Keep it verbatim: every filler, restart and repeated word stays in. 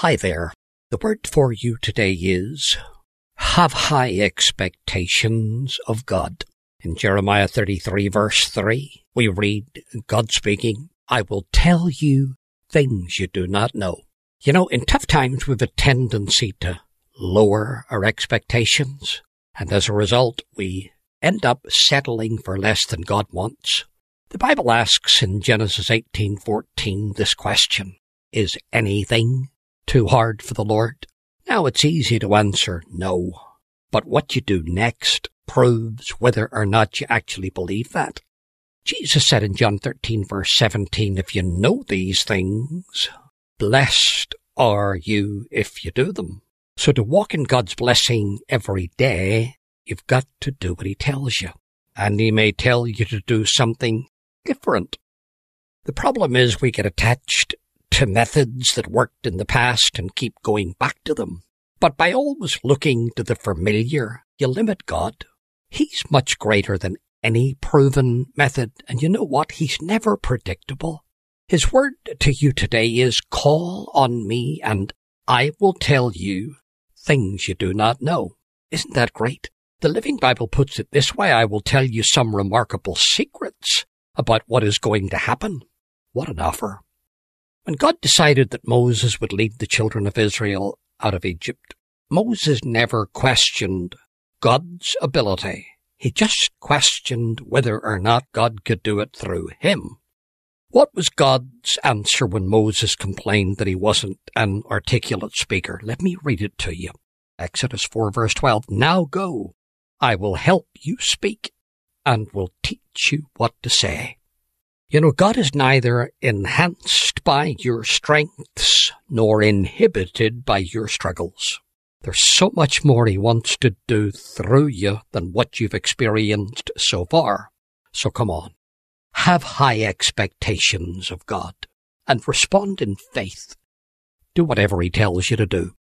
Hi there. The word for you today is have high expectations of God. In Jeremiah thirty-three verse three, we read God speaking, I will tell you things you do not know. You know, in tough times we have a tendency to lower our expectations, and as a result we end up settling for less than God wants. The Bible asks in Genesis eighteen fourteen this question, is anything too hard for the Lord? Now, it's easy to answer no, but what you do next proves whether or not you actually believe that. Jesus said in John thirteen verse seventeen, if you know these things, blessed are you if you do them. So to walk in God's blessing every day, you've got to do what he tells you. And he may tell you to do something different. The problem is we get attached to methods that worked in the past and keep going back to them. But by always looking to the familiar, you limit God. He's much greater than any proven method, and you know what? He's never predictable. His word to you today is, call on me and I will tell you things you do not know. Isn't that great? The Living Bible puts it this way, I will tell you some remarkable secrets about what is going to happen. What an offer. When God decided that Moses would lead the children of Israel out of Egypt, Moses never questioned God's ability. He just questioned whether or not God could do it through him. What was God's answer when Moses complained that he wasn't an articulate speaker? Let me read it to you. Exodus four verse twelve, now go, I will help you speak and will teach you what to say. You know, God is neither enhanced by your strengths nor inhibited by your struggles. There's so much more he wants to do through you than what you've experienced so far. So come on, have high expectations of God and respond in faith. Do whatever he tells you to do.